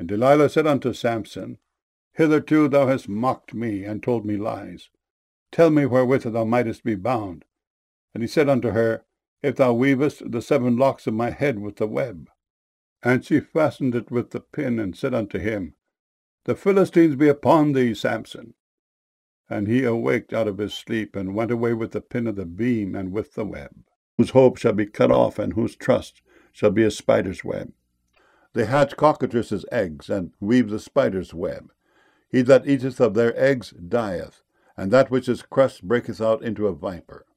And Delilah said unto Samson, Hitherto thou hast mocked me, and told me lies. Tell me wherewith thou mightest be bound. And he said unto her, If thou weavest the 7 locks of my head with the web. And she fastened it with the pin, and said unto him, The Philistines be upon thee, Samson. And he awaked out of his sleep, and went away with the pin of the beam, and with the web, whose hope shall be cut off, and whose trust shall be a spider's web. They hatch cockatrices' eggs, and weave the spider's web. He that eateth of their eggs dieth, and that which is crushed breaketh out into a viper.